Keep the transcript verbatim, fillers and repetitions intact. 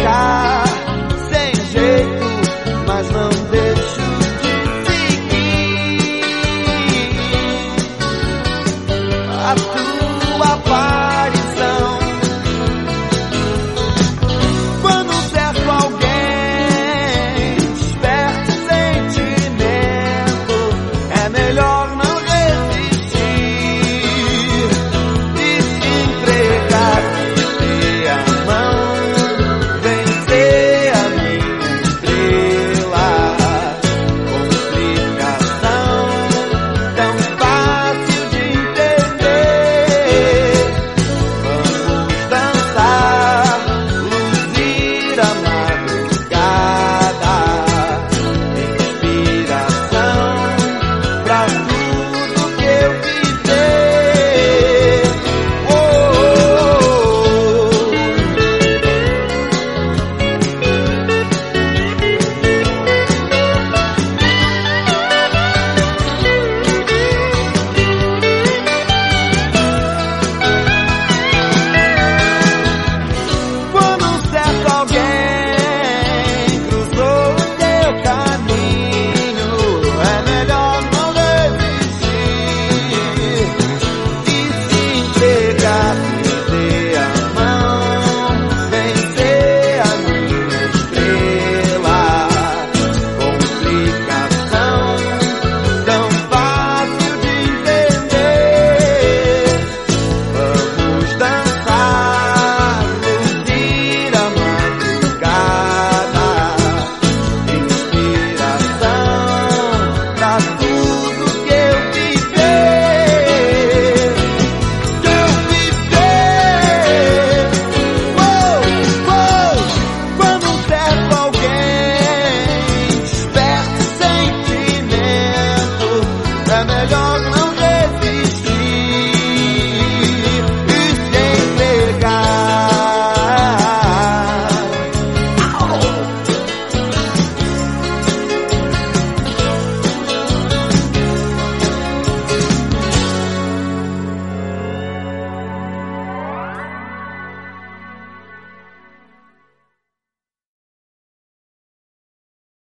ficar sem jeito, mas não deixo de seguir a tua aparição. Quando certo alguém desperta sentimento, é melhor não resistir e se entregar, ter a mão, vencer a minha estrela. Complicação tão fácil de entender. Vamos dançar, luzir a madrugada, inspiração pra tudo que eu viver. Oh, oh, quando certo alguém cruzou o teu caminho, é melhor não resistir e se entregar, ter a mão, vencer a minha estrela. Complicação tão fácil de entender. Vamos dançar, luzir a madrugada, inspiração pra tudo que eu viver, que eu viver. Oh, oh, quando um certo alguém desperta sentimento, é melhor não